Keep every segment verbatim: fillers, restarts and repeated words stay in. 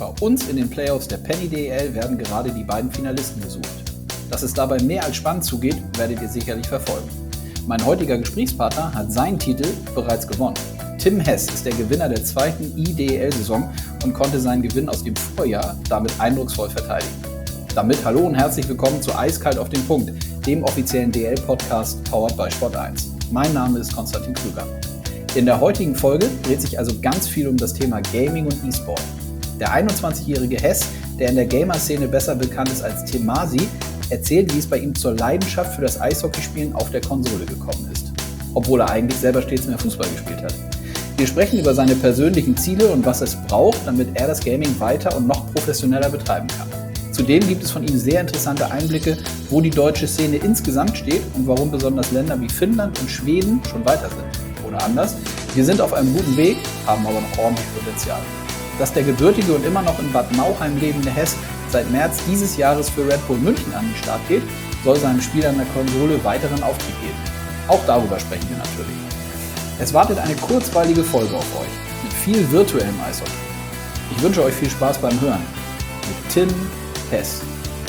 Bei uns in den Playoffs der Penny D E L werden gerade die beiden Finalisten gesucht. Dass es dabei mehr als spannend zugeht, werdet ihr sicherlich verfolgen. Mein heutiger Gesprächspartner hat seinen Titel bereits gewonnen. Tim Hess ist der Gewinner der zweiten I D E L-Saison und konnte seinen Gewinn aus dem Vorjahr damit eindrucksvoll verteidigen. Damit hallo und herzlich willkommen zu Eiskalt auf den Punkt, dem offiziellen D L Podcast powered by Sport eins. Mein Name ist Konstantin Krüger. In der heutigen Folge dreht sich also ganz viel um das Thema Gaming und E-Sport. Der einundzwanzigjährige Hess, der in der Gamer-Szene besser bekannt ist als Tim Masi, erzählt, wie es bei ihm zur Leidenschaft für das Eishockeyspielen auf der Konsole gekommen ist. Obwohl er eigentlich selber stets mehr Fußball gespielt hat. Wir sprechen über seine persönlichen Ziele und was es braucht, damit er das Gaming weiter und noch professioneller betreiben kann. Zudem gibt es von ihm sehr interessante Einblicke, wo die deutsche Szene insgesamt steht und warum besonders Länder wie Finnland und Schweden schon weiter sind. Oder anders, wir sind auf einem guten Weg, haben aber noch ordentlich Potenzial. Dass der gebürtige und immer noch in Bad Nauheim lebende Hess seit März dieses Jahres für Red Bull München an den Start geht, soll seinem Spiel an der Konsole weiteren Auftrieb geben. Auch darüber sprechen wir natürlich. Es wartet eine kurzweilige Folge auf euch, mit viel virtuellem Eishockey. Ich wünsche euch viel Spaß beim Hören. Mit Tim Hess.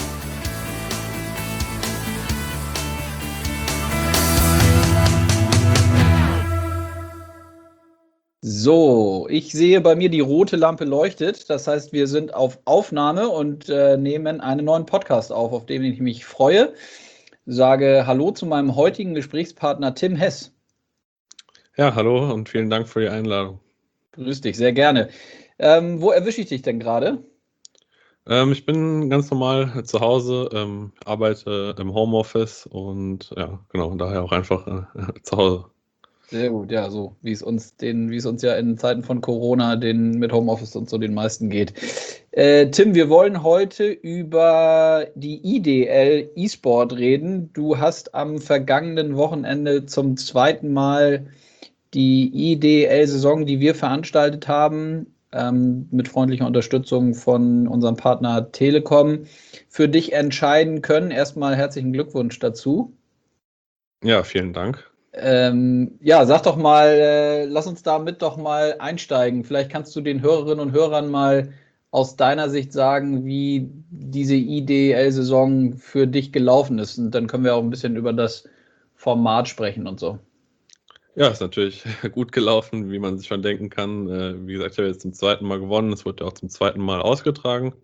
So, ich sehe bei mir die rote Lampe leuchtet. Das heißt, wir sind auf Aufnahme und äh, nehmen einen neuen Podcast auf, auf den ich mich freue. Sage Hallo zu meinem heutigen Gesprächspartner Tim Hess. Ja, hallo und vielen Dank für die Einladung. Grüß dich, sehr gerne. Ähm, wo erwische ich dich denn gerade? Ähm, ich bin ganz normal zu Hause, ähm, arbeite im Homeoffice und ja, genau, daher auch einfach äh, zu Hause. Sehr gut, ja, so wie es uns den, wie es uns ja in Zeiten von Corona, den mit Homeoffice und so den meisten geht. Äh, Tim, wir wollen heute über die I D E L E-Sport reden. Du hast am vergangenen Wochenende zum zweiten Mal die I D E L-Saison, die wir veranstaltet haben, ähm, mit freundlicher Unterstützung von unserem Partner Telekom, für dich entscheiden können. Erstmal herzlichen Glückwunsch dazu. Ja, vielen Dank. Ähm, ja, sag doch mal, äh, lass uns damit doch mal einsteigen. Vielleicht kannst du den Hörerinnen und Hörern mal aus deiner Sicht sagen, wie diese I D E L-Saison für dich gelaufen ist. Und dann können wir auch ein bisschen über das Format sprechen und so. Ja, ist natürlich gut gelaufen, wie man sich schon denken kann. Äh, wie gesagt, ich habe jetzt zum zweiten Mal gewonnen. Es wurde auch zum zweiten Mal ausgetragen.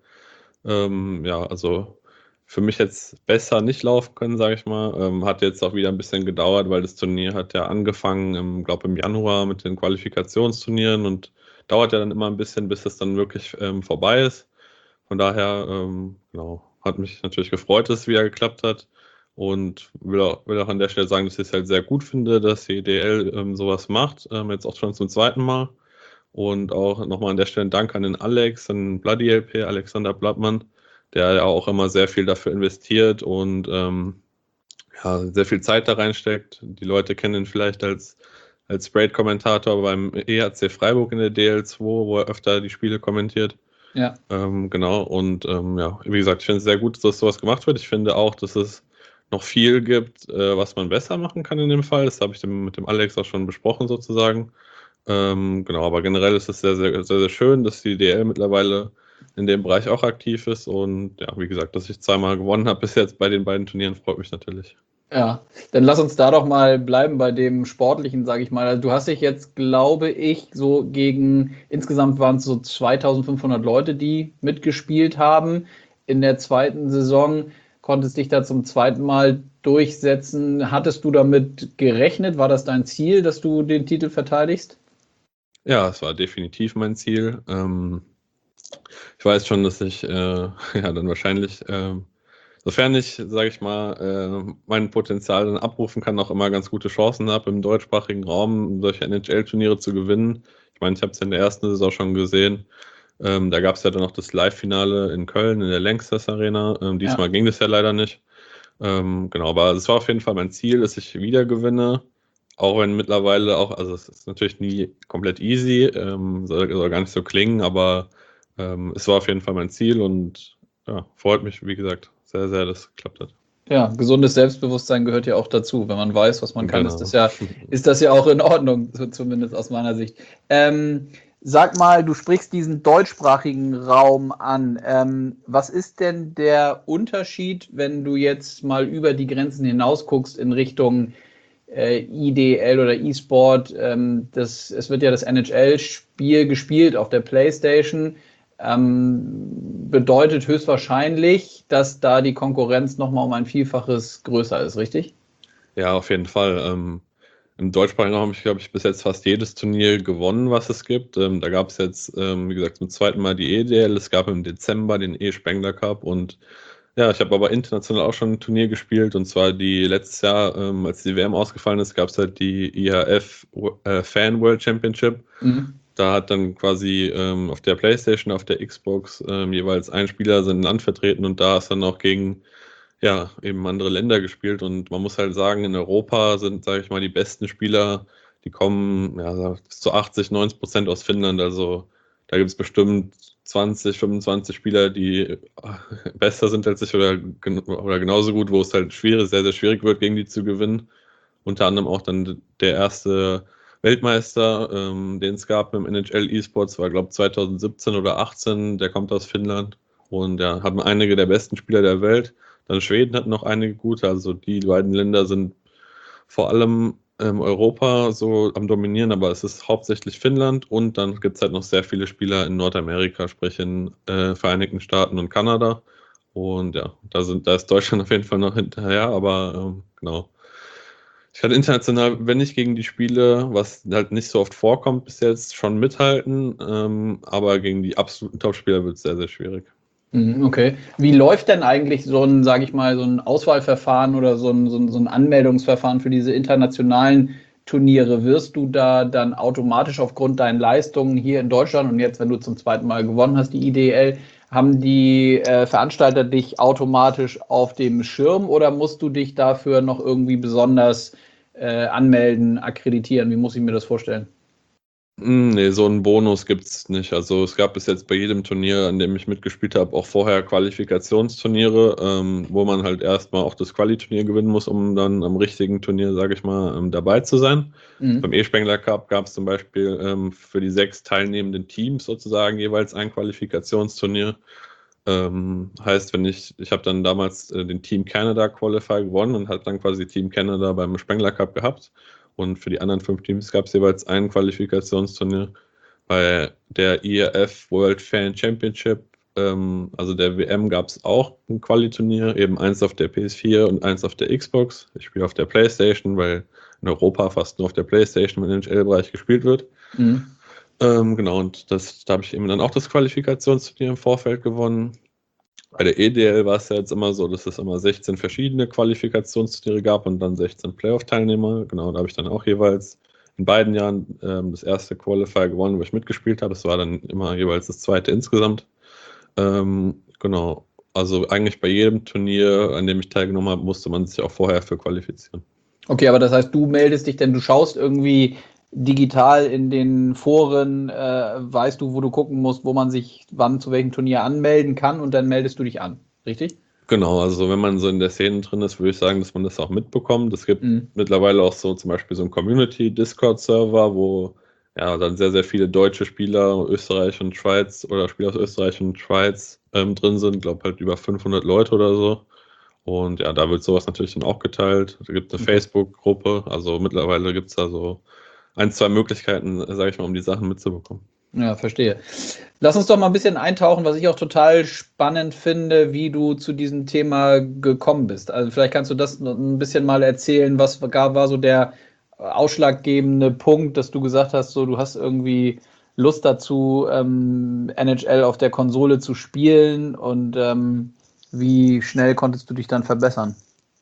Ähm, ja, also für mich jetzt besser nicht laufen können, sage ich mal. Ähm, hat jetzt auch wieder ein bisschen gedauert, weil das Turnier hat ja angefangen, im, glaube im Januar mit den Qualifikationsturnieren und dauert ja dann immer ein bisschen, bis es dann wirklich ähm, vorbei ist. Von daher, ähm, genau, hat mich natürlich gefreut, dass es wieder geklappt hat und will auch, will auch an der Stelle sagen, dass ich es halt sehr gut finde, dass die I D E L ähm, sowas macht, ähm, jetzt auch schon zum zweiten Mal. Und auch nochmal an der Stelle ein Dank an den Alex, an Bloody L P, Alexander Blattmann, der ja auch immer sehr viel dafür investiert und ähm, ja, sehr viel Zeit da reinsteckt. Die Leute kennen ihn vielleicht als, als Sprayed-Kommentator beim E H C Freiburg in der D L zwei, wo er öfter die Spiele kommentiert. Ja. Ähm, genau, und ähm, ja, wie gesagt, ich finde es sehr gut, dass sowas gemacht wird. Ich finde auch, dass es noch viel gibt, äh, was man besser machen kann in dem Fall. Das habe ich dem, mit dem Alex auch schon besprochen sozusagen. Ähm, genau, aber generell ist es sehr, sehr, sehr, sehr schön, dass die D L mittlerweile in dem Bereich auch aktiv ist und ja, wie gesagt, dass ich zweimal gewonnen habe bis jetzt bei den beiden Turnieren, freut mich natürlich. Ja, dann lass uns da doch mal bleiben bei dem Sportlichen, sage ich mal. Also du hast dich jetzt, glaube ich, so gegen, insgesamt waren es so zweitausendfünfhundert Leute, die mitgespielt haben. In der zweiten Saison konntest dich da zum zweiten Mal durchsetzen. Hattest du damit gerechnet? War das dein Ziel, dass du den Titel verteidigst? Ja, es war definitiv mein Ziel. Ähm, ich weiß schon, dass ich äh, ja dann wahrscheinlich, äh, sofern ich, sage ich mal, äh, mein Potenzial dann abrufen kann, auch immer ganz gute Chancen habe, im deutschsprachigen Raum solche N H L-Turniere zu gewinnen. Ich meine, ich habe es in der ersten Saison schon gesehen. Ähm, da gab es ja dann noch das Live-Finale in Köln in der Lanxess Arena. Ähm, diesmal ja. ging das ja leider nicht. Ähm, genau, aber es war auf jeden Fall mein Ziel, dass ich wieder gewinne. Auch wenn mittlerweile auch, also es ist natürlich nie komplett easy, ähm, soll, soll gar nicht so klingen, aber ähm, es war auf jeden Fall mein Ziel und ja, freut mich, wie gesagt, sehr, sehr, dass es geklappt hat. Ja, gesundes Selbstbewusstsein gehört ja auch dazu. Wenn man weiß, was man kann, Genau. ist das ja, ist das ja auch in Ordnung, so zumindest aus meiner Sicht. Ähm, Sag mal, du sprichst diesen deutschsprachigen Raum an. Ähm, was ist denn der Unterschied, wenn du jetzt mal über die Grenzen hinaus guckst in Richtung äh, I D L oder E-Sport? Ähm, das, es wird ja das N H L-Spiel gespielt auf der PlayStation. Ähm, bedeutet höchstwahrscheinlich, dass da die Konkurrenz nochmal um ein Vielfaches größer ist, richtig? Ja, auf jeden Fall. Ähm, im deutschsprachigen Raum habe ich, glaube ich, bis jetzt fast jedes Turnier gewonnen, was es gibt. Ähm, da gab es jetzt, ähm, wie gesagt, zum zweiten Mal die E D L. Es gab im Dezember den E-Spengler Cup und ja, ich habe aber international auch schon ein Turnier gespielt und zwar die letztes Jahr, ähm, als die W M ausgefallen ist, gab es halt die I H F äh, Fan World Championship. Mhm. Da hat dann quasi ähm, auf der PlayStation, auf der Xbox ähm, jeweils ein Spieler sein Land vertreten und da ist dann auch gegen ja, eben andere Länder gespielt und man muss halt sagen, in Europa sind, sage ich mal, die besten Spieler, die kommen ja, bis zu achtzig, neunzig Prozent aus Finnland. Also da gibt es bestimmt zwanzig, fünfundzwanzig Spieler, die äh, besser sind als ich oder, gen- oder genauso gut, wo es halt schwierig, sehr, sehr schwierig wird, gegen die zu gewinnen. Unter anderem auch dann der erste Weltmeister, ähm, den es gab im N H L E-Sports, war glaube ich zwanzig siebzehn oder achtzehn, der kommt aus Finnland und ja, hat einige der besten Spieler der Welt. Dann Schweden hat noch einige gute, also die beiden Länder sind vor allem ähm, Europa so am Dominieren, aber es ist hauptsächlich Finnland und dann gibt es halt noch sehr viele Spieler in Nordamerika, sprich in äh, Vereinigten Staaten und Kanada. Und ja, da sind, da ist Deutschland auf jeden Fall noch hinterher, aber ähm, genau. Ich kann international, wenn ich gegen die spiele, was halt nicht so oft vorkommt bis jetzt, schon mithalten, ähm, aber gegen die absoluten Topspieler wird es sehr, sehr schwierig. Mhm, okay. Wie läuft denn eigentlich so ein, sage ich mal, so ein Auswahlverfahren oder so ein, so ein, so ein Anmeldungsverfahren für diese internationalen Turniere? Wirst du da dann automatisch aufgrund deinen Leistungen hier in Deutschland und jetzt, wenn du zum zweiten Mal gewonnen hast, die I D L, haben die äh, Veranstalter dich automatisch auf dem Schirm oder musst du dich dafür noch irgendwie besonders äh, anmelden, akkreditieren? Wie muss ich mir das vorstellen? Hm, Nee, so einen Bonus gibt es nicht. Also es gab bis jetzt bei jedem Turnier, an dem ich mitgespielt habe, auch vorher Qualifikationsturniere, ähm, wo man halt erstmal auch das Quali-Turnier gewinnen muss, um dann am richtigen Turnier, sage ich mal, ähm, dabei zu sein. Beim Mhm. E-Spengler Cup gab es zum Beispiel ähm, für die sechs teilnehmenden Teams sozusagen jeweils ein Qualifikationsturnier. Ähm, heißt, wenn ich, ich habe dann damals äh, den Team Canada Qualifier gewonnen und habe dann quasi Team Canada beim Spengler Cup gehabt. Und für die anderen fünf Teams gab es jeweils ein Qualifikationsturnier. Bei der I R F World Fan Championship, ähm, also der W M, gab es auch ein Quali-Turnier, eben eins auf der P S vier und eins auf der Xbox. Ich spiele auf der PlayStation, weil in Europa fast nur auf der PlayStation im N H L-Bereich gespielt wird. Mhm. Ähm, genau, und das, da habe ich eben dann auch das Qualifikationsturnier im Vorfeld gewonnen. Bei der E D L war es ja jetzt immer so, dass es immer sechzehn verschiedene Qualifikationsturniere gab und dann sechzehn Playoff-Teilnehmer. Genau, da habe ich dann auch jeweils in beiden Jahren ähm, das erste Qualifier gewonnen, wo ich mitgespielt habe. Es war dann immer jeweils das zweite insgesamt. Ähm, genau, also eigentlich bei jedem Turnier, an dem ich teilgenommen habe, musste man sich auch vorher für qualifizieren. Okay, aber das heißt, du meldest dich denn, du schaust irgendwie digital in den Foren, äh, weißt du, wo du gucken musst, wo man sich wann zu welchem Turnier anmelden kann und dann meldest du dich an, richtig? Genau, also wenn man so in der Szene drin ist, würde ich sagen, dass man das auch mitbekommt. Es gibt Mhm. mittlerweile auch so zum Beispiel so einen Community-Discord-Server, wo ja dann sehr, sehr viele deutsche Spieler, Österreich und Schweiz oder Spieler aus Österreich und Schweiz ähm, drin sind. Ich glaube halt über fünfhundert Leute oder so. Und ja, da wird sowas natürlich dann auch geteilt. Da gibt es eine Okay. Facebook-Gruppe. Also mittlerweile gibt es da so ein, zwei Möglichkeiten, sage ich mal, um die Sachen mitzubekommen. Ja, verstehe. Lass uns doch mal ein bisschen eintauchen, was ich auch total spannend finde, wie du zu diesem Thema gekommen bist. Also vielleicht kannst du das noch ein bisschen mal erzählen, was gar war so der ausschlaggebende Punkt, dass du gesagt hast, so du hast irgendwie Lust dazu, ähm, N H L auf der Konsole zu spielen und ähm, wie schnell konntest du dich dann verbessern?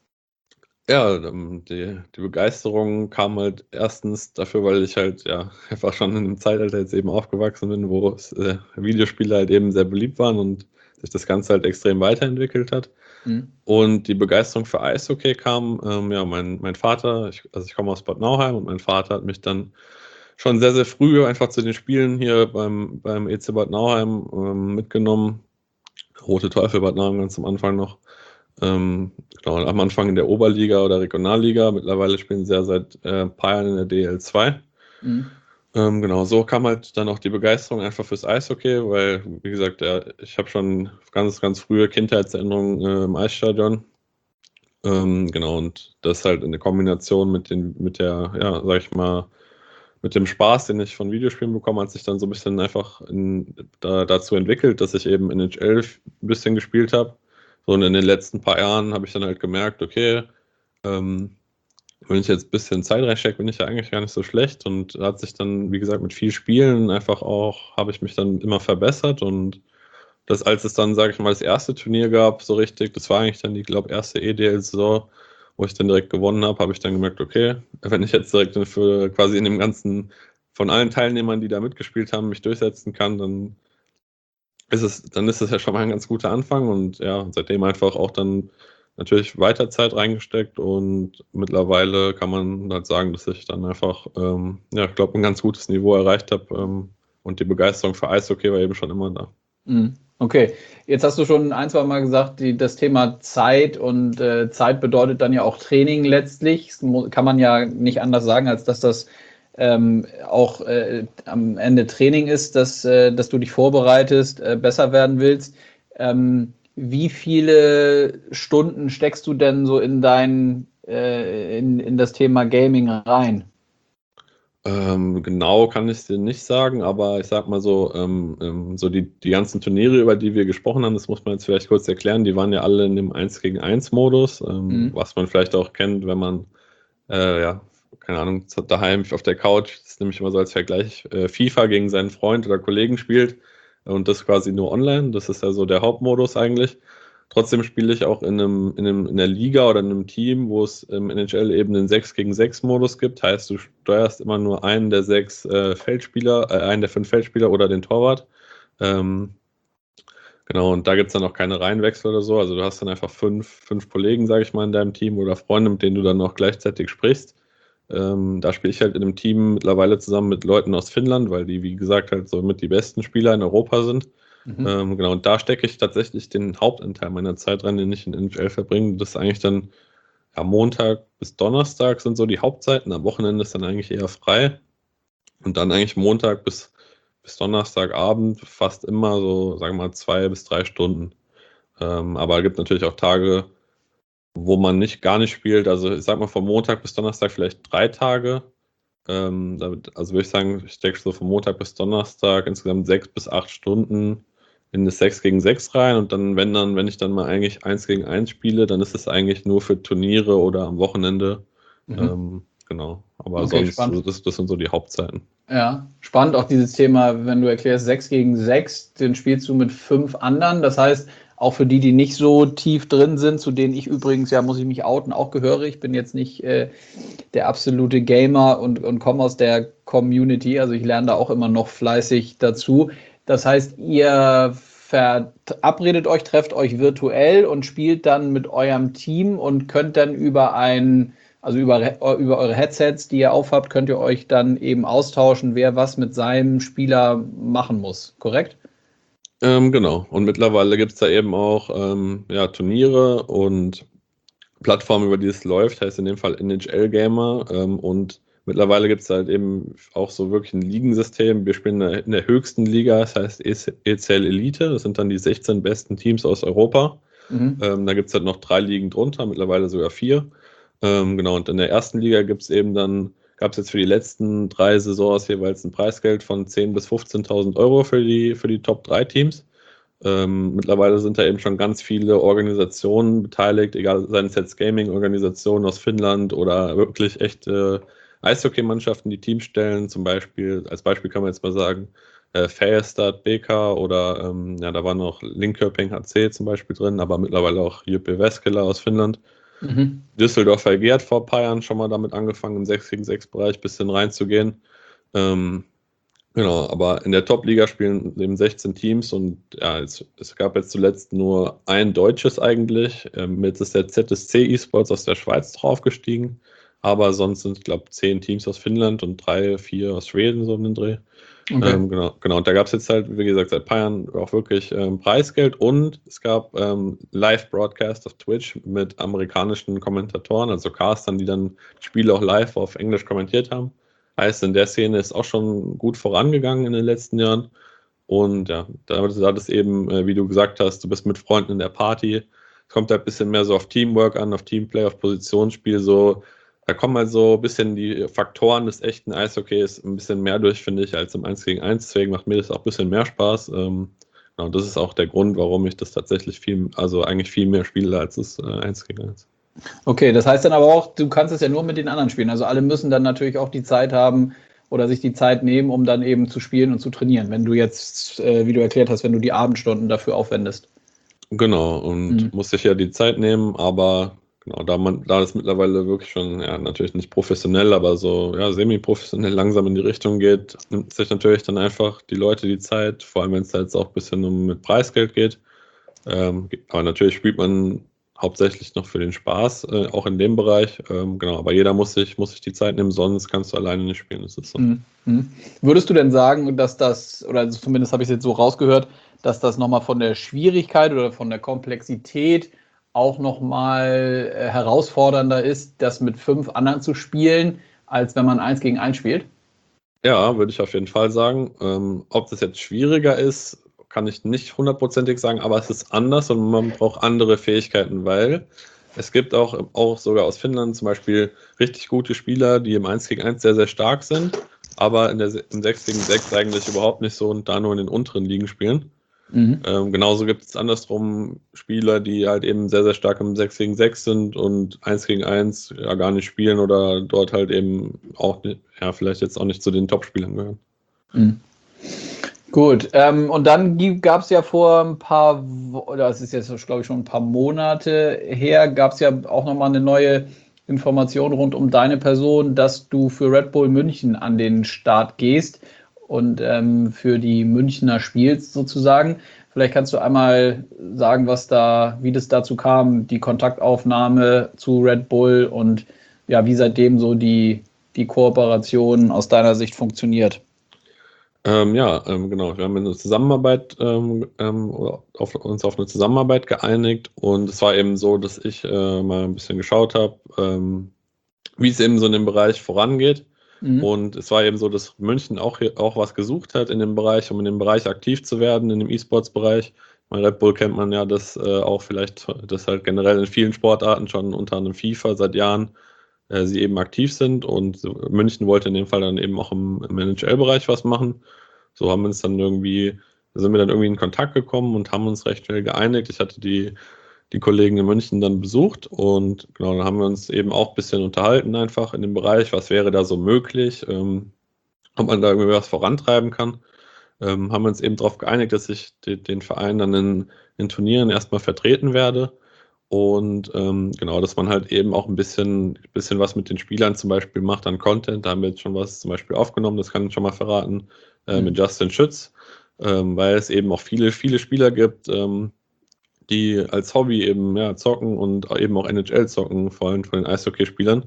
Ja, ähm, die, die Begeisterung kam halt erstens dafür, weil ich halt ja einfach schon in einem Zeitalter jetzt eben aufgewachsen bin, wo es, äh, Videospiele halt eben sehr beliebt waren und sich das Ganze halt extrem weiterentwickelt hat. Mhm. Und die Begeisterung für Eishockey kam, ähm, ja, mein, mein Vater, ich, also ich komme aus Bad Nauheim und mein Vater hat mich dann schon sehr, sehr früh einfach zu den Spielen hier beim, beim E C Bad Nauheim ähm, mitgenommen. Rote Teufel Bad Nauheim ganz am Anfang noch. Ähm, genau, am Anfang in der Oberliga oder Regionalliga. Mittlerweile spielen sie ja seit äh, ein paar Jahren in der D L zwei. Mhm. Ähm, genau, so kam halt dann auch die Begeisterung einfach fürs Eishockey, weil, wie gesagt, ja, ich habe schon ganz, ganz frühe Kindheitserinnerungen äh, im Eisstadion. Ähm, genau, und das halt in der Kombination mit den, mit der, ja, sag ich mal, mit dem Spaß, den ich von Videospielen bekomme, hat sich dann so ein bisschen einfach in, da, dazu entwickelt, dass ich eben N H L ein bisschen gespielt habe. So, und in den letzten paar Jahren habe ich dann halt gemerkt, okay, ähm, wenn ich jetzt ein bisschen Zeit reinstecke, bin ich ja eigentlich gar nicht so schlecht. Und da hat sich dann, wie gesagt, mit viel Spielen einfach auch, habe ich mich dann immer verbessert. Und das, als es dann, sage ich mal, das erste Turnier gab, so richtig, das war eigentlich dann die, glaube erste E D L-Saison, wo ich dann direkt gewonnen habe, habe ich dann gemerkt, okay, wenn ich jetzt direkt für quasi in dem ganzen, von allen Teilnehmern, die da mitgespielt haben, mich durchsetzen kann, dann ist es, dann ist es ja schon mal ein ganz guter Anfang. Und ja, seitdem einfach auch dann natürlich weiter Zeit reingesteckt und mittlerweile kann man halt sagen, dass ich dann einfach, ähm, ja, ich glaube, ein ganz gutes Niveau erreicht habe ähm, und die Begeisterung für Eishockey war eben schon immer da. Okay, jetzt hast du schon ein, zwei Mal gesagt, die, das Thema Zeit und äh, Zeit bedeutet dann ja auch Training letztlich. Das mu- kann man ja nicht anders sagen, als dass das ähm, auch äh, am Ende Training ist, dass, äh, dass du dich vorbereitest, äh, besser werden willst. Ähm, wie viele Stunden steckst du denn so in dein, äh, in, in das Thema Gaming rein? Ähm, genau kann ich dir nicht sagen, aber ich sag mal so, ähm, ähm, so die, die ganzen Turniere, über die wir gesprochen haben, das muss man jetzt vielleicht kurz erklären, die waren ja alle in dem eins gegen eins Modus, ähm, Mhm. was man vielleicht auch kennt, wenn man, äh, ja, keine Ahnung, daheim auf der Couch, das ist nämlich immer so als Vergleich, äh, FIFA gegen seinen Freund oder Kollegen spielt und das quasi nur online, das ist ja so der Hauptmodus eigentlich. Trotzdem spiele ich auch in einem, in einem, in der Liga oder in einem Team, wo es im N H L eben den sechs gegen sechs Modus gibt. Heißt, du steuerst immer nur einen der sechs äh, Feldspieler, äh, einen der fünf Feldspieler oder den Torwart. Ähm, genau, und da gibt es dann auch keine Reihenwechsel oder so. Also du hast dann einfach fünf, fünf Kollegen, sage ich mal, in deinem Team oder Freunde, mit denen du dann noch gleichzeitig sprichst. Ähm, da spiele ich halt in einem Team mittlerweile zusammen mit Leuten aus Finnland, weil die, wie gesagt, halt so mit die besten Spieler in Europa sind. Mhm. Ähm, genau, und da stecke ich tatsächlich den Hauptanteil meiner Zeit rein, den ich in N H L verbringe. Das ist eigentlich dann, ja, Montag bis Donnerstag sind so die Hauptzeiten. Am Wochenende ist dann eigentlich eher frei. Und dann eigentlich Montag bis, bis Donnerstagabend fast immer so, sagen wir mal, zwei bis drei Stunden. Ähm, aber es gibt natürlich auch Tage, wo man nicht gar nicht spielt. Also ich sag mal von Montag bis Donnerstag vielleicht drei Tage. Ähm, damit, also würde ich sagen, ich stecke so von Montag bis Donnerstag insgesamt sechs bis acht Stunden in das sechs gegen sechs rein und dann, wenn dann, wenn ich dann mal eigentlich eins gegen eins spiele, dann ist es eigentlich nur für Turniere oder am Wochenende. Mhm. Ähm, genau. Aber Okay, sonst, spannend. also das, das sind so die Hauptzeiten. Ja, spannend auch dieses Thema, wenn du erklärst sechs gegen sechs, den spielst du mit fünf anderen. Das heißt, auch für die, die nicht so tief drin sind, zu denen ich übrigens, ja, muss ich mich outen, auch gehöre. Ich bin jetzt nicht äh, der absolute Gamer und, und komme aus der Community. Also ich lerne da auch immer noch fleißig dazu. Das heißt, ihr verabredet euch, trefft euch virtuell und spielt dann mit eurem Team und könnt dann über ein also über, über eure Headsets, die ihr aufhabt, könnt ihr euch dann eben austauschen, wer was mit seinem Spieler machen muss, korrekt? Ähm, genau. Und mittlerweile gibt es da eben auch ähm, ja, Turniere und Plattform, über die es läuft, heißt in dem Fall N H L Gamer. Ähm, und mittlerweile gibt es halt eben auch so wirklich ein Ligensystem. Wir spielen in der, in der höchsten Liga, das heißt E C L Elite. Das sind dann die sechzehn besten Teams aus Europa. Mhm. Ähm, da gibt es halt noch drei Ligen drunter, mittlerweile sogar vier. Ähm, genau, und in der ersten Liga gibt es eben dann, gab es jetzt für die letzten drei Saisons jeweils ein Preisgeld von zehntausend bis fünfzehntausend Euro für die, für die Top drei Teams. Ähm, mittlerweile sind da eben schon ganz viele Organisationen beteiligt, egal, seien es jetzt Gaming-Organisationen aus Finnland oder wirklich echte Eishockey-Mannschaften, die Teams stellen. Zum Beispiel, als Beispiel kann man jetzt mal sagen, äh, Färjestad B K oder ähm, ja, da war noch Linköping H C zum Beispiel drin, aber mittlerweile auch J P Weskela aus Finnland. Mhm. Düsseldorf L G hat vor ein paar Jahren schon mal damit angefangen, im sechs gegen sechs Bereich ein bisschen reinzugehen. Ähm, Genau, aber in der Top-Liga spielen eben sechzehn Teams und ja, es, es gab jetzt zuletzt nur ein deutsches eigentlich. Ähm, jetzt ist der Z S C eSports aus der Schweiz draufgestiegen, aber sonst sind, ich glaube, zehn Teams aus Finnland und drei, vier aus Schweden, so um den Dreh. Okay. Ähm, genau, genau. Und da gab es jetzt halt, wie gesagt, seit ein paar Jahren auch wirklich ähm, Preisgeld und es gab ähm, Live-Broadcast auf Twitch mit amerikanischen Kommentatoren, also Castern, die dann Spiele auch live auf Englisch kommentiert haben. Heißt, in der Szene ist auch schon gut vorangegangen in den letzten Jahren. Und ja, da hat es eben, wie du gesagt hast, du bist mit Freunden in der Party. Es kommt halt ein bisschen mehr so auf Teamwork an, auf Teamplay, auf Positionsspiel. So, da kommen halt so ein bisschen die Faktoren des echten Eishockeys ein bisschen mehr durch, finde ich, als im eins gegen eins. Deswegen macht mir das auch ein bisschen mehr Spaß. Ähm, genau, das ist auch der Grund, warum ich das tatsächlich viel, also eigentlich viel mehr spiele als das äh, eins gegen eins. Okay, das heißt dann aber auch, du kannst es ja nur mit den anderen spielen. Also alle müssen dann natürlich auch die Zeit haben oder sich die Zeit nehmen, um dann eben zu spielen und zu trainieren. Wenn du jetzt, äh, wie du erklärt hast, wenn du die Abendstunden dafür aufwendest. Genau, und mhm. muss sich ja die Zeit nehmen, aber genau, da man, da das mittlerweile wirklich schon, ja, natürlich nicht professionell, aber so, ja, semi-professionell langsam in die Richtung geht, nimmt sich natürlich dann einfach die Leute die Zeit, vor allem wenn es da jetzt auch ein bisschen um mit Preisgeld geht. Ähm, aber natürlich spielt man hauptsächlich noch für den Spaß, äh, auch in dem Bereich. Ähm, genau, aber jeder muss sich, muss sich die Zeit nehmen, sonst kannst du alleine nicht spielen. Das ist so. Mhm. Würdest du denn sagen, dass das, oder zumindest habe ich es jetzt so rausgehört, dass das nochmal von der Schwierigkeit oder von der Komplexität auch nochmal äh, herausfordernder ist, das mit fünf anderen zu spielen, als wenn man eins gegen eins spielt? Ja, würde ich auf jeden Fall sagen. Ähm, ob das jetzt schwieriger ist, kann ich nicht hundertprozentig sagen, aber es ist anders und man braucht andere Fähigkeiten, weil es gibt auch, auch sogar aus Finnland zum Beispiel richtig gute Spieler, die im eins gegen eins sehr, sehr stark sind, aber in der, im sechs gegen sechs eigentlich überhaupt nicht so und da nur in den unteren Ligen spielen. Mhm. Ähm, genauso gibt es andersrum Spieler, die halt eben sehr, sehr stark im sechs gegen sechs sind und eins gegen eins ja gar nicht spielen oder dort halt eben auch, ja, vielleicht jetzt auch nicht zu den Top-Spielern gehören. Mhm. Gut, ähm, und dann gab es ja vor ein paar, oder es ist jetzt, glaube ich, schon ein paar Monate her, gab es ja auch nochmal eine neue Information rund um deine Person, dass du für Red Bull München an den Start gehst und ähm, für die Münchner spielst sozusagen. Vielleicht kannst du einmal sagen, was da, wie das dazu kam, die Kontaktaufnahme zu Red Bull und ja, wie seitdem so die, die Kooperation aus deiner Sicht funktioniert. Ähm, ja, ähm, genau. Wir haben eine Zusammenarbeit, ähm, ähm, auf, uns auf eine Zusammenarbeit geeinigt und es war eben so, dass ich äh, mal ein bisschen geschaut habe, ähm, wie es eben so in dem Bereich vorangeht. Mhm. Und es war eben so, dass München auch, auch was gesucht hat in dem Bereich, um in dem Bereich aktiv zu werden, in dem E-Sports-Bereich. Bei Red Bull kennt man ja das äh, auch vielleicht, das halt generell in vielen Sportarten schon unter anderem FIFA seit Jahren äh, sie eben aktiv sind und München wollte in dem Fall dann eben auch im, im N H L-Bereich was machen. So haben wir uns dann irgendwie, sind wir dann irgendwie in Kontakt gekommen und haben uns recht schnell geeinigt. Ich hatte die, die Kollegen in München dann besucht und genau, dann haben wir uns eben auch ein bisschen unterhalten einfach in dem Bereich, was wäre da so möglich, ähm, ob man da irgendwie was vorantreiben kann. Ähm, haben wir uns eben darauf geeinigt, dass ich de, den Verein dann in, in Turnieren erstmal vertreten werde. Und ähm, genau, dass man halt eben auch ein bisschen, bisschen was mit den Spielern zum Beispiel macht an Content. Da haben wir jetzt schon was zum Beispiel aufgenommen, das kann ich schon mal verraten, äh, mit Justin Schütz, ähm, weil es eben auch viele, viele Spieler gibt, ähm, die als Hobby eben ja, zocken und eben auch N H L zocken, vor allem von den Eishockeyspielern.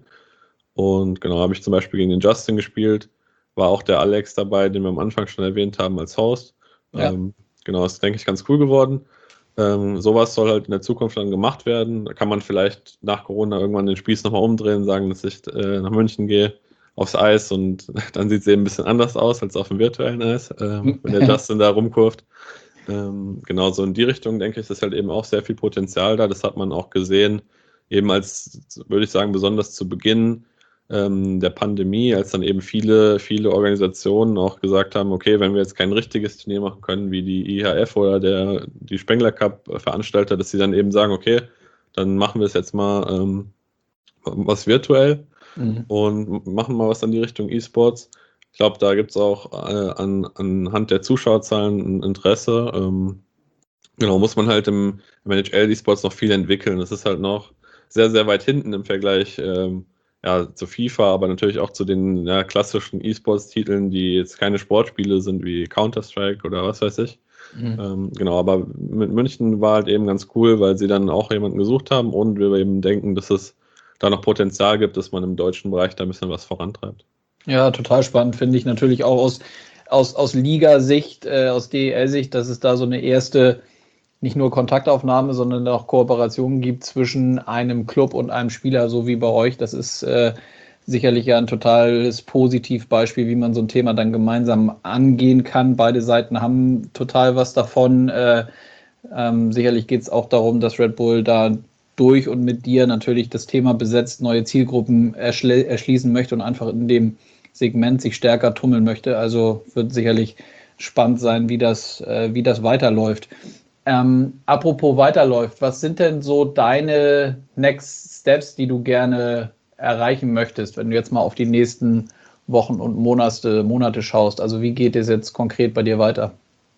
Und genau, habe ich zum Beispiel gegen den Justin gespielt, war auch der Alex dabei, den wir am Anfang schon erwähnt haben als Host. Ja. Ähm, genau, ist, denke ich, ganz cool geworden. Ähm, sowas soll halt in der Zukunft dann gemacht werden. Da kann man vielleicht nach Corona irgendwann den Spieß nochmal umdrehen, sagen, dass ich äh, nach München gehe, aufs Eis und dann sieht es eben ein bisschen anders aus als auf dem virtuellen Eis, ähm, wenn der Justin da rumkurft. Ähm, genau, so in die Richtung, denke ich, ist halt eben auch sehr viel Potenzial da. Das hat man auch gesehen, eben als, würde ich sagen, besonders zu Beginn ähm, der Pandemie, als dann eben viele, viele Organisationen auch gesagt haben, okay, wenn wir jetzt kein richtiges Turnier machen können, wie die I H F oder der, die Spengler Cup-Veranstalter, dass sie dann eben sagen, okay, dann machen wir es jetzt mal ähm, was virtuell mhm. und machen mal was in die Richtung E-Sports. Ich glaube, da gibt es auch äh, an, anhand der Zuschauerzahlen ein Interesse. Ähm, genau, muss man halt im, im N H L E-Sports noch viel entwickeln. Das ist halt noch sehr, sehr weit hinten im Vergleich ähm, ja, zu FIFA, aber natürlich auch zu den ja, klassischen E-Sports-Titeln, die jetzt keine Sportspiele sind wie Counter-Strike oder was weiß ich. Mhm. Ähm, genau, aber mit München war halt eben ganz cool, weil sie dann auch jemanden gesucht haben und wir eben denken, dass es da noch Potenzial gibt, dass man im deutschen Bereich da ein bisschen was vorantreibt. Ja, total spannend, finde ich natürlich auch aus, aus, aus Liga-Sicht, äh, aus D E L-Sicht, dass es da so eine erste, nicht nur Kontaktaufnahme, sondern auch Kooperationen gibt zwischen einem Club und einem Spieler, so wie bei euch. Das ist äh, sicherlich ja ein totales Positivbeispiel, wie man so ein Thema dann gemeinsam angehen kann. Beide Seiten haben total was davon. Äh, ähm, sicherlich geht es auch darum, dass Red Bull da durch und mit dir natürlich das Thema besetzt, neue Zielgruppen erschli- erschließen möchte und einfach in dem Segment sich stärker tummeln möchte. Also wird sicherlich spannend sein, wie das, äh, wie das weiterläuft. Ähm, apropos weiterläuft, was sind denn so deine Next Steps, die du gerne erreichen möchtest, wenn du jetzt mal auf die nächsten Wochen und Monate, Monate schaust? Also wie geht es jetzt konkret bei dir weiter?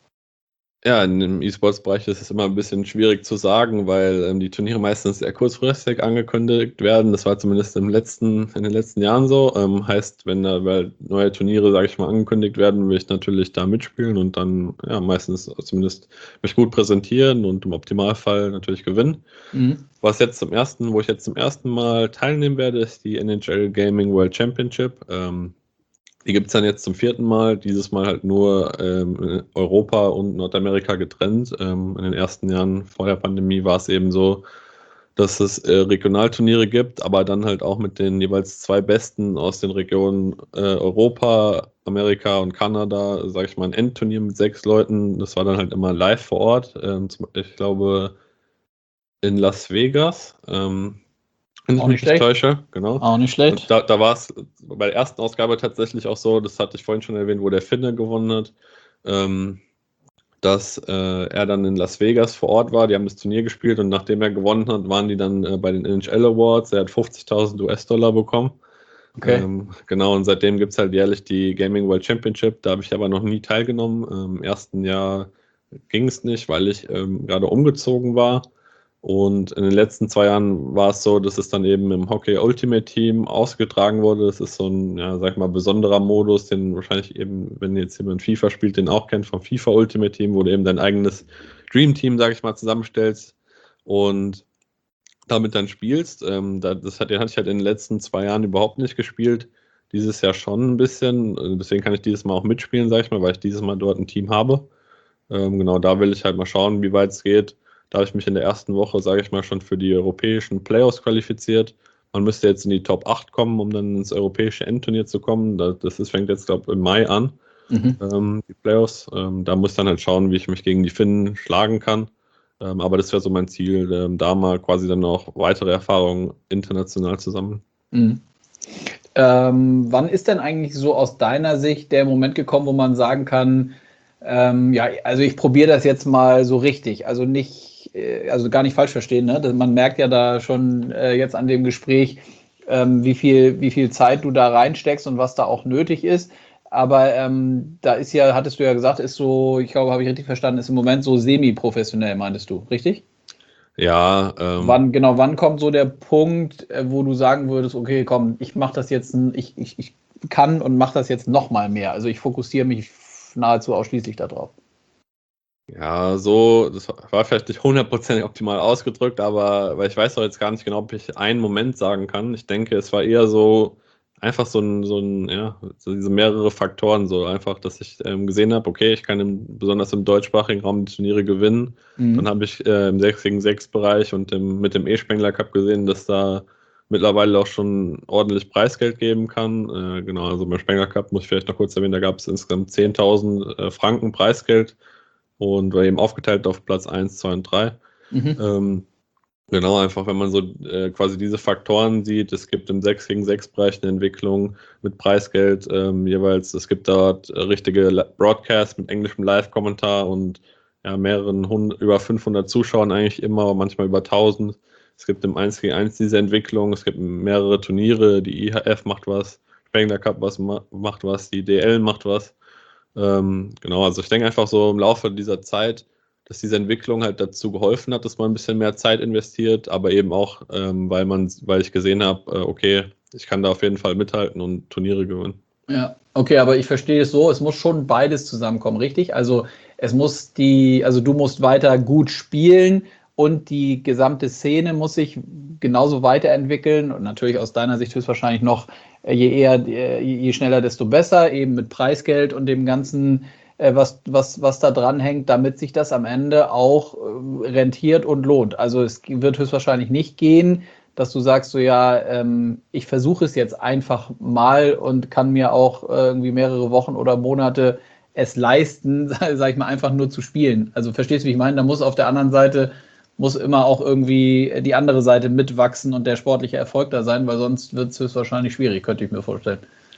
Ja, in dem E-Sports-Bereich ist es immer ein bisschen schwierig zu sagen, weil ähm, die Turniere meistens sehr kurzfristig angekündigt werden. Das war zumindest im letzten, in den letzten Jahren so. Ähm, heißt, wenn da weil neue Turniere, sage ich mal, angekündigt werden, will ich natürlich da mitspielen und dann ja meistens zumindest mich gut präsentieren und im Optimalfall natürlich gewinnen. Mhm. Was jetzt zum ersten, wo ich jetzt zum ersten Mal teilnehmen werde, ist die N H L Gaming World Championship. Ähm, Die gibt es dann jetzt zum vierten Mal, dieses Mal halt nur ähm, in Europa und Nordamerika getrennt. Ähm, in den ersten Jahren vor der Pandemie war es eben so, dass es äh, Regionalturniere gibt, aber dann halt auch mit den jeweils zwei Besten aus den Regionen äh, Europa, Amerika und Kanada, sage ich mal, ein Endturnier mit sechs Leuten. Das war dann halt immer live vor Ort. Ähm, zum, ich glaube in Las Vegas. Ähm, wenn ich Auch mich nicht nicht schlecht. täusche, genau. Auch nicht Und schlecht. da, da war es bei der ersten Ausgabe tatsächlich auch so, das hatte ich vorhin schon erwähnt, wo der Finne gewonnen hat, ähm, dass äh, er dann in Las Vegas vor Ort war. Die haben das Turnier gespielt und nachdem er gewonnen hat, waren die dann äh, bei den N H L Awards. Er hat fünfzigtausend U S-Dollar bekommen. Okay. Ähm, genau, und seitdem gibt es halt jährlich die Gaming World Championship. Da habe ich aber noch nie teilgenommen. Ähm, Im ersten Jahr ging es nicht, weil ich ähm, gerade umgezogen war. Und in den letzten zwei Jahren war es so, dass es dann eben im Hockey Ultimate Team ausgetragen wurde. Das ist so ein, ja, sag ich mal, besonderer Modus, den wahrscheinlich eben, wenn jetzt jemand FIFA spielt, den auch kennt vom FIFA Ultimate Team, wo du eben dein eigenes Dream Team, sag ich mal, zusammenstellst und damit dann spielst. Ähm, da, das hat, den hatte ich halt in den letzten zwei Jahren überhaupt nicht gespielt. Dieses Jahr schon ein bisschen. Also deswegen kann ich dieses Mal auch mitspielen, sag ich mal, weil ich dieses Mal dort ein Team habe. Ähm, genau, da will ich halt mal schauen, wie weit es geht. Da habe ich mich in der ersten Woche, sage ich mal, schon für die europäischen Playoffs qualifiziert. Man müsste jetzt in die Top acht kommen, um dann ins europäische Endturnier zu kommen. Das, das ist, fängt jetzt, glaube ich, im Mai an, Mhm. ähm, die Playoffs. Ähm, da muss dann halt schauen, wie ich mich gegen die Finnen schlagen kann. Ähm, aber das wäre so mein Ziel, ähm, da mal quasi dann auch weitere Erfahrungen international zu sammeln. Mhm. Ähm, wann ist denn eigentlich so aus deiner Sicht der Moment gekommen, wo man sagen kann, ähm, ja, also ich probiere das jetzt mal so richtig, also nicht, äh, also gar nicht falsch verstehen, ne? Das- Man merkt ja da schon äh, jetzt an dem Gespräch, ähm, wie viel, wie viel Zeit du da reinsteckst und was da auch nötig ist. Aber ähm, da ist ja, hattest du ja gesagt, ist so, ich glaube, habe ich richtig verstanden, ist im Moment so semi-professionell, meintest du, richtig? Ja, ähm, Wann, genau, wann kommt so der Punkt, äh, wo du sagen würdest, okay, komm, ich mache das jetzt, n- ich, ich, ich kann und mache das jetzt noch mal mehr. Also ich fokussiere mich nahezu ausschließlich darauf. ja, so, das war vielleicht nicht hundertprozentig optimal ausgedrückt, aber weil ich weiß doch jetzt gar nicht genau, ob ich einen Moment sagen kann. Ich denke, es war eher so einfach so ein, so ein, ja, so diese mehrere Faktoren, so einfach, dass ich ähm, gesehen habe, okay, ich kann im, besonders im deutschsprachigen Raum die Turniere gewinnen. Dann Mhm. habe ich äh, im sechs gegen sechs Bereich und im, mit dem E-Spengler Cup gesehen, dass da mittlerweile auch schon ordentlich Preisgeld geben kann. Äh, genau, also beim Spengler Cup muss ich vielleicht noch kurz erwähnen, da gab es insgesamt zehntausend äh, Franken Preisgeld und war eben aufgeteilt auf Platz eins, zwei und drei. Mhm. Ähm, genau, einfach wenn man so äh, quasi diese Faktoren sieht, es gibt im sechs gegen sechs Bereich eine Entwicklung mit Preisgeld ähm, jeweils, es gibt dort äh, richtige Broadcasts mit englischem Live-Kommentar und ja, mehreren hundert, über fünfhundert Zuschauern eigentlich immer, manchmal über tausend. Es gibt im eins gegen eins diese Entwicklung, es gibt mehrere Turniere, die I H F macht was, Spengler Cup was ma macht was, die D L macht was. Ähm, genau, also ich denke einfach so im Laufe dieser Zeit, dass diese Entwicklung halt dazu geholfen hat, dass man ein bisschen mehr Zeit investiert, aber eben auch, ähm, weil man, weil ich gesehen habe, äh, okay, ich kann da auf jeden Fall mithalten und Turniere gewinnen. Ja, okay, aber ich verstehe es so, es muss schon beides zusammenkommen, richtig? Also es muss die, also du musst weiter gut spielen und die gesamte Szene muss sich genauso weiterentwickeln und natürlich aus deiner Sicht höchstwahrscheinlich noch, äh, je eher, äh, je schneller, desto besser, eben mit Preisgeld und dem Ganzen, äh, was, was, was da dran hängt, damit sich das am Ende auch äh, rentiert und lohnt. Also es wird höchstwahrscheinlich nicht gehen, dass du sagst, so ja, ähm, ich versuche es jetzt einfach mal und kann mir auch äh, irgendwie mehrere Wochen oder Monate es leisten, sag ich mal, einfach nur zu spielen. Also verstehst du, wie ich meine? Da muss auf der anderen Seite, muss immer auch irgendwie die andere Seite mitwachsen und der sportliche Erfolg da sein, weil sonst wird es höchstwahrscheinlich schwierig, könnte ich mir vorstellen.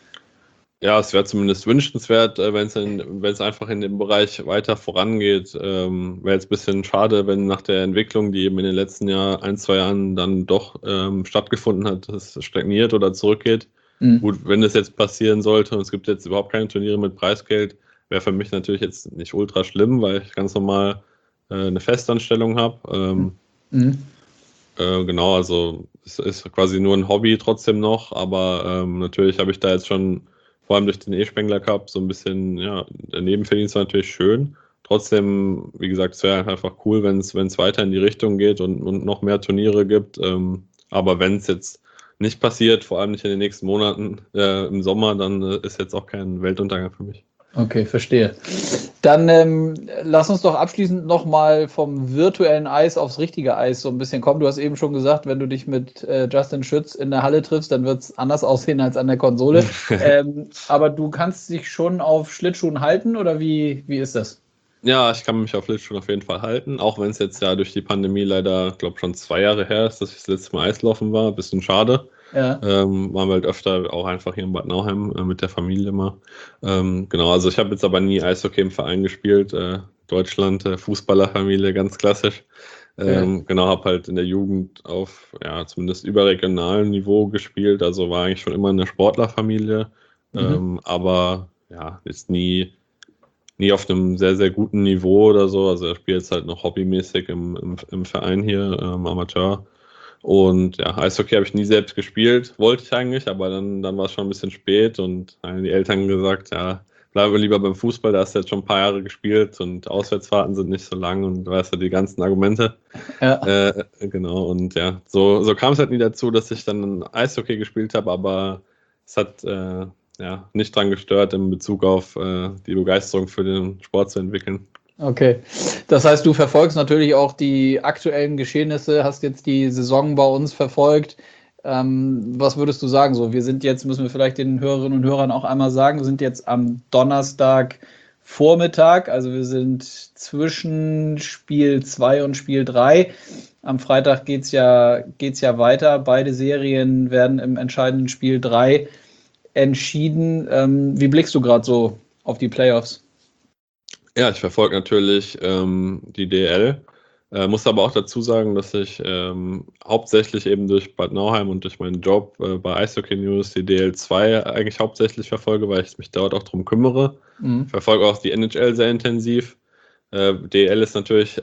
Ja, es wäre zumindest wünschenswert, wenn es wenn es einfach in dem Bereich weiter vorangeht. Ähm, wäre jetzt ein bisschen schade, wenn nach der Entwicklung, die eben in den letzten Jahr, ein, zwei Jahren dann doch ähm, stattgefunden hat, es stagniert oder zurückgeht. Mhm. Gut, wenn das jetzt passieren sollte und es gibt jetzt überhaupt keine Turniere mit Preisgeld, wäre für mich natürlich jetzt nicht ultra schlimm, weil ich ganz normal äh, eine Festanstellung habe. Ähm, mhm. äh, genau, also es ist quasi nur ein Hobby trotzdem noch, aber ähm, natürlich habe ich da jetzt schon vor allem durch den E-Spengler Cup so ein bisschen, ja, der Nebenverdienst war natürlich schön. Trotzdem, wie gesagt, es wäre einfach cool, wenn es weiter in die Richtung geht und, und noch mehr Turniere gibt. Ähm, aber wenn es jetzt nicht passiert, vor allem nicht in den nächsten Monaten äh, im Sommer, dann äh, ist jetzt auch kein Weltuntergang für mich. Okay, verstehe. Dann ähm, lass uns doch abschließend nochmal vom virtuellen Eis aufs richtige Eis so ein bisschen kommen. Du hast eben schon gesagt, wenn du dich mit äh, Justin Schütz in der Halle triffst, dann wird es anders aussehen als an der Konsole. ähm, aber du kannst dich schon auf Schlittschuhen halten oder wie, wie ist das? Ja, ich kann mich auf Schlittschuhen auf jeden Fall halten, auch wenn es jetzt ja durch die Pandemie leider, glaube schon zwei Jahre her ist, dass ich das letzte Mal Eislaufen war. Bisschen schade. Ja. Ähm, waren wir halt öfter auch einfach hier in Bad Nauheim äh, mit der Familie mal. Ähm, genau, also ich habe jetzt aber nie Eishockey im Verein gespielt. Äh, Deutschland, äh, Fußballerfamilie, ganz klassisch. Ähm, ja. Genau, habe halt in der Jugend auf, ja, zumindest überregionalem Niveau gespielt. Also war eigentlich schon immer eine Sportlerfamilie. Mhm. Ähm, aber ja, ist nie, nie auf einem sehr, sehr guten Niveau oder so. Also er spielt jetzt halt noch hobbymäßig im, im, im Verein hier, ähm, Amateur. Und ja, Eishockey habe ich nie selbst gespielt, wollte ich eigentlich, aber dann, dann war es schon ein bisschen spät und haben die Eltern gesagt, ja, bleibe lieber beim Fußball, da hast du jetzt schon ein paar Jahre gespielt und Auswärtsfahrten sind nicht so lang und du weißt ja die ganzen Argumente. Ja. Äh, genau, und ja, so, so kam es halt nie dazu, dass ich dann Eishockey gespielt habe, aber es hat äh, ja, nicht dran gestört, in Bezug auf äh, die Begeisterung für den Sport zu entwickeln. Okay, das heißt, du verfolgst natürlich auch die aktuellen Geschehnisse, hast jetzt die Saison bei uns verfolgt. Ähm, was würdest du sagen? So, wir sind jetzt, müssen wir vielleicht den Hörerinnen und Hörern auch einmal sagen, wir sind jetzt am Donnerstag Vormittag, also wir sind zwischen Spiel zwei und Spiel drei. Am Freitag geht es ja, geht's ja weiter. Beide Serien werden im entscheidenden Spiel drei entschieden. Ähm, wie blickst du gerade so auf die Playoffs? Ja, ich verfolge natürlich ähm, die D L, äh, muss aber auch dazu sagen, dass ich ähm, hauptsächlich eben durch Bad Nauheim und durch meinen Job äh, bei Eishockey News die D L zwei eigentlich hauptsächlich verfolge, weil ich mich dort auch drum kümmere. Mhm. Ich verfolge auch die N H L sehr intensiv. Äh, D L ist natürlich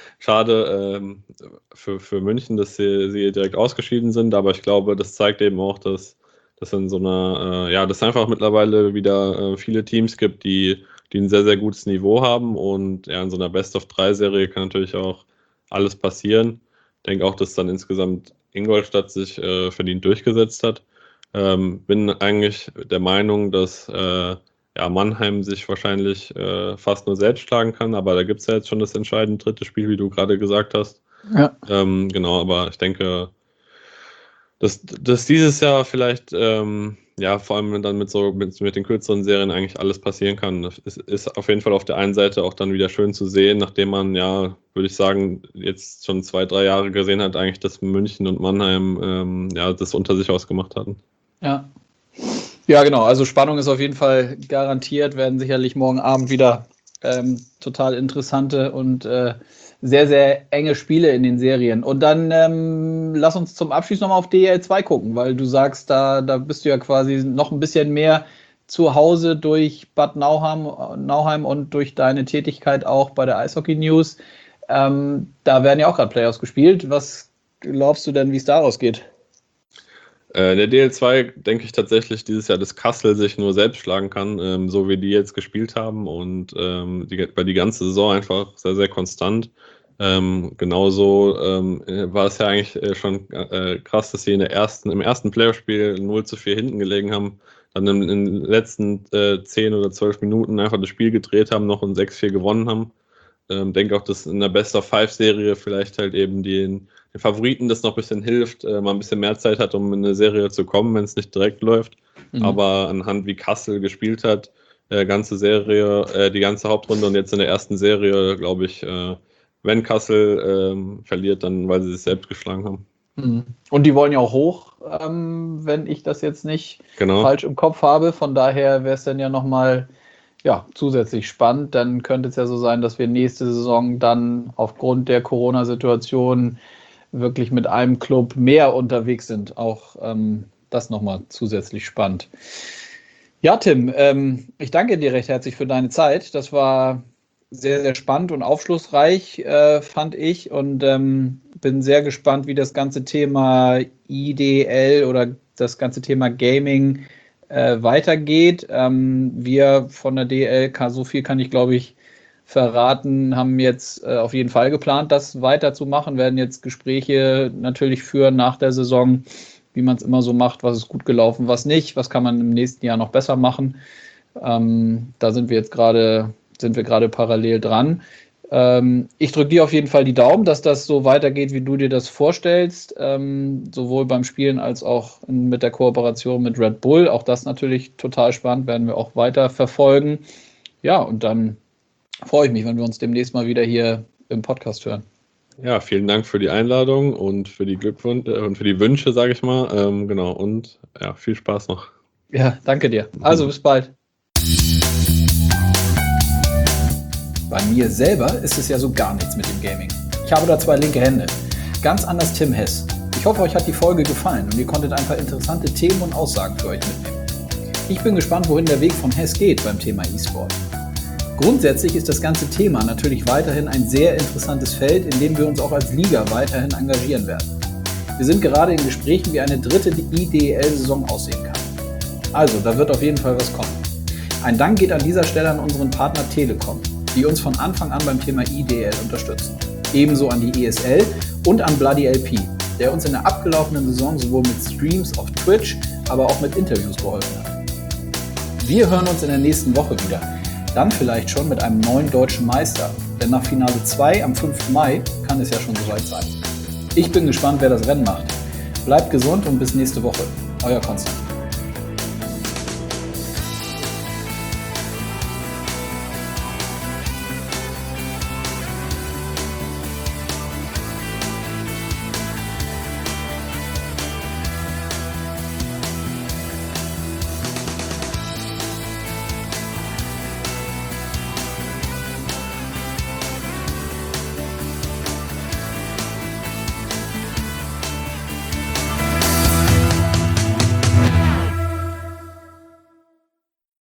schade ähm, für, für München, dass sie, sie direkt ausgeschieden sind, aber ich glaube, das zeigt eben auch, dass dass in so einer, äh, ja, dass es einfach mittlerweile wieder äh, viele Teams gibt, die die ein sehr, sehr gutes Niveau haben und ja, in so einer Best-of-drei-Serie kann natürlich auch alles passieren. Ich denke auch, dass dann insgesamt Ingolstadt sich äh, verdient durchgesetzt hat. Ähm, bin eigentlich der Meinung, dass äh, ja, Mannheim sich wahrscheinlich äh, fast nur selbst schlagen kann, aber da gibt es ja jetzt schon das entscheidende dritte Spiel, wie du gerade gesagt hast. Ja. Ähm, genau, aber ich denke, dass, dass dieses Jahr vielleicht ähm, ja, vor allem dann mit so mit, mit den kürzeren Serien eigentlich alles passieren kann. Das ist, ist auf jeden Fall auf der einen Seite auch dann wieder schön zu sehen, nachdem man ja, würde ich sagen, jetzt schon zwei, drei Jahre gesehen hat, eigentlich, dass München und Mannheim ähm, ja, das unter sich ausgemacht hatten. Ja. Ja, genau. Also Spannung ist auf jeden Fall garantiert, werden sicherlich morgen Abend wieder ähm, total interessante und äh, sehr, sehr enge Spiele in den Serien. Und dann ähm, lass uns zum Abschluss nochmal auf D L zwei gucken, weil du sagst, da, da bist du ja quasi noch ein bisschen mehr zu Hause durch Bad Nauheim, Nauheim und durch deine Tätigkeit auch bei der Eishockey News. Ähm, da werden ja auch gerade Playoffs gespielt. Was glaubst du denn, wie es daraus geht? Äh, der D L zwei denke ich tatsächlich dieses Jahr, dass Kassel sich nur selbst schlagen kann, ähm, so wie die jetzt gespielt haben und ähm, die, bei die ganze Saison einfach sehr, sehr konstant. Ähm, genauso ähm, war es ja eigentlich äh, schon äh, krass, dass sie in der ersten, im ersten Playoff-Spiel null zu vier hinten gelegen haben, dann in, in den letzten äh, zehn oder zwölf Minuten einfach das Spiel gedreht haben noch und sechs vier gewonnen haben. Ähm, denke auch, dass in der Best-of-Five-Serie vielleicht halt eben die, den Favoriten das noch ein bisschen hilft, äh, man ein bisschen mehr Zeit hat, um in eine Serie zu kommen, wenn es nicht direkt läuft. Mhm. Aber anhand wie Kassel gespielt hat, äh, ganze Serie, äh, die ganze Hauptrunde und jetzt in der ersten Serie, glaube ich, äh, wenn Kassel ähm, verliert, dann weil sie sich selbst geschlagen haben. Und die wollen ja auch hoch, ähm, wenn ich das jetzt nicht genau. falsch im Kopf habe. Von daher wäre es dann ja nochmal ja, zusätzlich spannend. Dann könnte es ja so sein, dass wir nächste Saison dann aufgrund der Corona-Situation wirklich mit einem Club mehr unterwegs sind. Auch ähm, das nochmal zusätzlich spannend. Ja, Tim, ähm, ich danke dir recht herzlich für deine Zeit. Das war sehr, sehr spannend und aufschlussreich, äh, fand ich. Und ähm, bin sehr gespannt, wie das ganze Thema I D L oder das ganze Thema Gaming äh, weitergeht. Ähm, wir von der D L, so viel kann ich, glaube ich, verraten, haben jetzt äh, auf jeden Fall geplant, das weiterzumachen, werden jetzt Gespräche natürlich führen nach der Saison, wie man es immer so macht, was ist gut gelaufen, was nicht, was kann man im nächsten Jahr noch besser machen. Ähm, da sind wir jetzt gerade sind wir gerade parallel dran. Ähm, ich drücke dir auf jeden Fall die Daumen, dass das so weitergeht, wie du dir das vorstellst, ähm, sowohl beim Spielen als auch in, mit der Kooperation mit Red Bull. Auch das natürlich total spannend, werden wir auch weiter verfolgen. Ja, und dann freue ich mich, wenn wir uns demnächst mal wieder hier im Podcast hören. Ja, vielen Dank für die Einladung und für die Glückwünsche äh, und für die Wünsche, sage ich mal. Ähm, genau, und ja, viel Spaß noch. Ja, danke dir. Also bis bald. Bei mir selber ist es ja so gar nichts mit dem Gaming. Ich habe da zwei linke Hände. Ganz anders Tim Hess. Ich hoffe, euch hat die Folge gefallen und ihr konntet ein paar interessante Themen und Aussagen für euch mitnehmen. Ich bin gespannt, wohin der Weg von Hess geht beim Thema E-Sport. Grundsätzlich ist das ganze Thema natürlich weiterhin ein sehr interessantes Feld, in dem wir uns auch als Liga weiterhin engagieren werden. Wir sind gerade in Gesprächen, wie eine dritte I D L-Saison aussehen kann. Also, da wird auf jeden Fall was kommen. Ein Dank geht an dieser Stelle an unseren Partner Telekom, die uns von Anfang an beim Thema I D L unterstützen. Ebenso an die E S L und an Bloody L P, der uns in der abgelaufenen Saison sowohl mit Streams auf Twitch, aber auch mit Interviews geholfen hat. Wir hören uns in der nächsten Woche wieder. Dann vielleicht schon mit einem neuen deutschen Meister, denn nach Finale zwei am fünften Mai kann es ja schon soweit sein. Ich bin gespannt, wer das Rennen macht. Bleibt gesund und bis nächste Woche. Euer Konstantin.